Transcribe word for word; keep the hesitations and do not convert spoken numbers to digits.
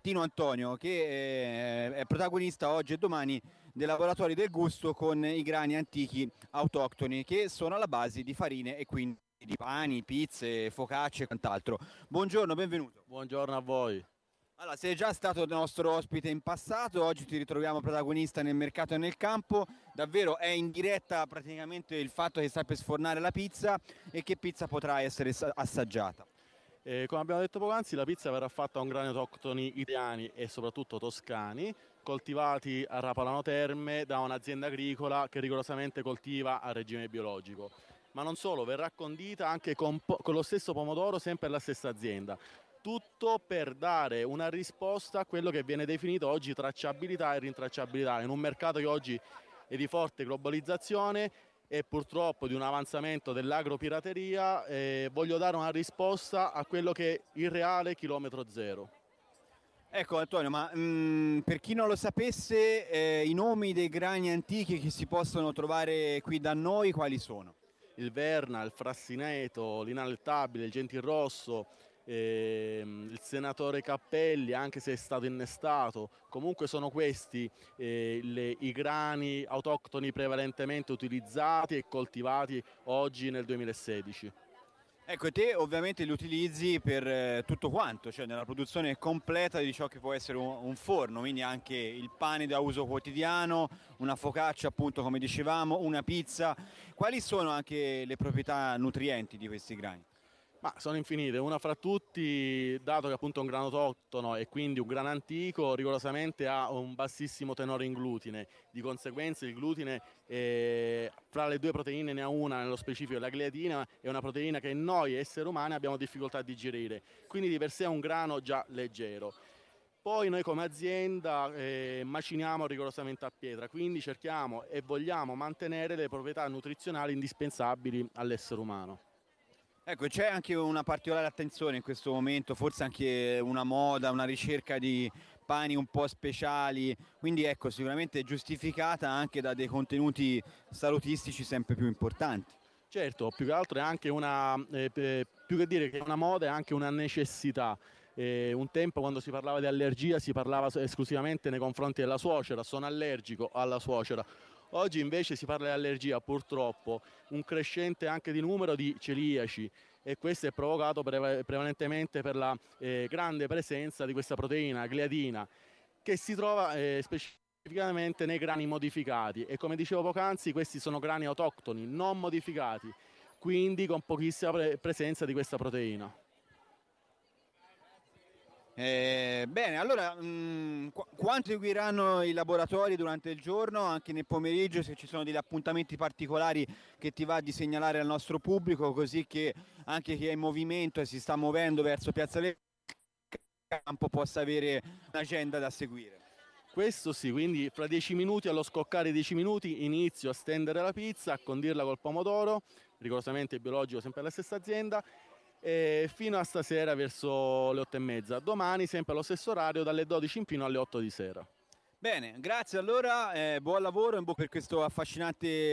Martino Antonio, che eh, è protagonista oggi e domani dei Laboratori del Gusto con i grani antichi autoctoni che sono alla base di farine e quindi di pani, pizze, focacce e quant'altro. Buongiorno, benvenuto. Buongiorno a voi. Allora, sei già stato nostro ospite in passato, oggi ti ritroviamo protagonista nel mercato e nel campo. Davvero è in diretta praticamente il fatto che stai per sfornare la pizza e che pizza potrà essere assaggiata. Eh, come abbiamo detto poc'anzi, la pizza verrà fatta con grani autoctoni italiani e soprattutto toscani, coltivati a Rapalano Terme da un'azienda agricola che rigorosamente coltiva a regime biologico. Ma non solo, verrà condita anche con, con lo stesso pomodoro, sempre alla stessa azienda. Tutto per dare una risposta a quello che viene definito oggi tracciabilità e rintracciabilità, in un mercato che oggi è di forte globalizzazione e purtroppo di un avanzamento dell'agropirateria. Eh, voglio dare una risposta a quello che è il reale chilometro zero. Ecco Antonio, ma mh, per chi non lo sapesse, eh, i nomi dei grani antichi che si possono trovare qui da noi quali sono? Il Verna, il Frassineto, l'Inaltabile, il Gentilrosso, ehm, il Senatore Cappelli, anche se è stato innestato. Comunque sono questi eh, le, i grani autoctoni prevalentemente utilizzati e coltivati oggi nel duemilasedici. Ecco, te ovviamente li utilizzi per eh, tutto quanto, cioè nella produzione completa di ciò che può essere un, un forno, quindi anche il pane da uso quotidiano, una focaccia appunto come dicevamo, una pizza. Quali sono anche le proprietà nutrienti di questi grani? Ma sono infinite, una fra tutti, dato che appunto è un grano autoctono e quindi un grano antico, rigorosamente ha un bassissimo tenore in glutine, di conseguenza il glutine eh, fra le due proteine ne ha una, nello specifico la gliadina, è una proteina che noi esseri umani abbiamo difficoltà a digerire, quindi di per sé è un grano già leggero. Poi noi come azienda eh, maciniamo rigorosamente a pietra, quindi cerchiamo e vogliamo mantenere le proprietà nutrizionali indispensabili all'essere umano. Ecco, c'è anche una particolare attenzione in questo momento, forse anche una moda, una ricerca di pani un po' speciali, quindi ecco, sicuramente è giustificata anche da dei contenuti salutistici sempre più importanti. Certo, più che altro è anche una, eh, più che dire che è una moda, è anche una necessità. Eh, un tempo quando si parlava di allergia si parlava esclusivamente nei confronti della suocera, sono allergico alla suocera. Oggi invece si parla di allergia, purtroppo, un crescente anche di numero di celiaci e questo è provocato pre- prevalentemente per la eh, grande presenza di questa proteina gliadina che si trova eh, specificamente nei grani modificati e come dicevo poc'anzi questi sono grani autoctoni non modificati, quindi con pochissima pre- presenza di questa proteina. Eh, bene, allora mh, qu- quanto seguiranno i laboratori durante il giorno, anche nel pomeriggio, se ci sono degli appuntamenti particolari che ti va di segnalare al nostro pubblico, così che anche chi è in movimento e si sta muovendo verso Piazza del Campo possa avere un'agenda da seguire. Questo sì, quindi fra dieci minuti, allo scoccare dieci minuti, inizio a stendere la pizza, a condirla col pomodoro, rigorosamente biologico, sempre alla stessa azienda, e fino a stasera verso le otto e mezza. Domani sempre allo stesso orario, dalle dodici in fino alle otto di sera. Bene, grazie allora, eh, buon lavoro in bocca per questo affascinante